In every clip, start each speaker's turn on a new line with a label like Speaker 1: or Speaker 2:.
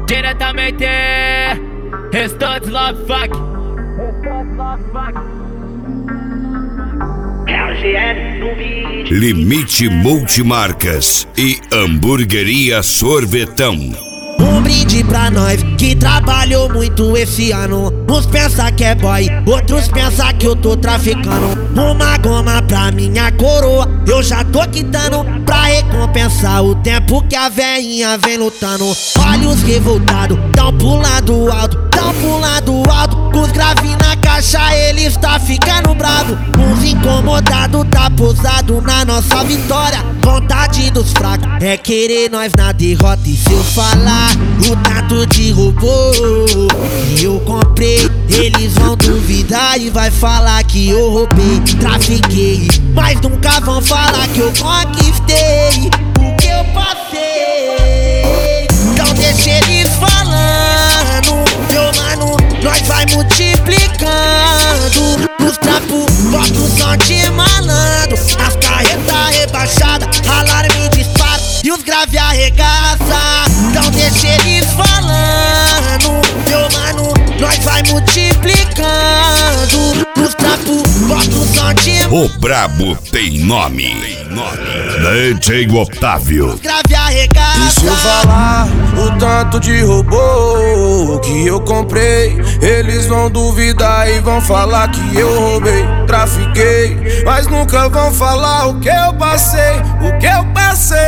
Speaker 1: Diretamente Restantes Love Fuck.
Speaker 2: Limite Multimarcas e Hamburgueria Sorvetão.
Speaker 3: Um brinde pra nós que trabalhou muito esse ano. Uns pensa que é boy, outros pensa que eu tô traficando. Uma goma pra minha coroa, eu já tô quitando, pra recompensar o tempo que a veinha vem lutando. Olha os revoltados, tão pulando alto, tão pulando alto. Os graves na caixa, eles tá ficando bravo. Uns incomodados, tá pousado na nossa vitória. Vontade dos fracos é querer nós na derrota. E se eu falar o tanto de robô que eu comprei, eles vão duvidar e vai falar que eu roubei, trafiquei, mas nunca vão falar que eu conquistei o que eu passei. Então deixa eles falando, meu mano, nós vai multiplicando. Os trapos, bota o som de malandro, as carretas rebaixadas, alarme dispara e os grave arregaça. Então deixa eles falando, meu mano, nós vai multiplicando. Os trapos, bota o som de
Speaker 2: O brabo tem nome. DJ Otávio.
Speaker 3: os grave arregaça.
Speaker 4: E se eu falar o tanto de robô que eu comprei, eles vão duvidar e vão falar que eu roubei, trafiquei, mas nunca vão falar o que eu passei, o que eu passei.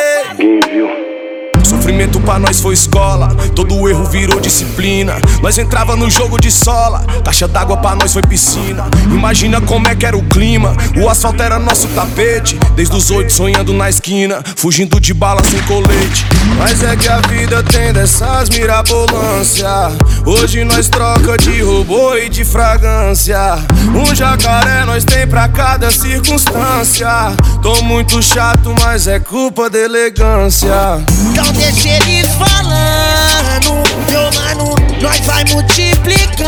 Speaker 4: Sofrimento pra nós foi escola, todo erro virou disciplina. Nós entrava no jogo de sola, caixa d'água pra nós foi piscina. Imagina como é que era o clima, o asfalto era nosso tapete. Desde os 8 sonhando na esquina, fugindo de bala sem colete. Mas é que a vida tem dessas mirabolância. Hoje nós troca de robô e de fragrância. Um jacaré nós tem pra cada circunstância. Tô muito chato, mas é culpa da elegância.
Speaker 3: Então deixa eles falando, meu mano, nós vai multiplicando.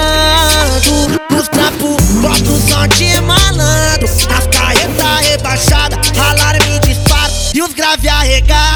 Speaker 3: Os trapos, bota o som de malandro, as carretas rebaixadas, alarme dispara e os grave arregaça.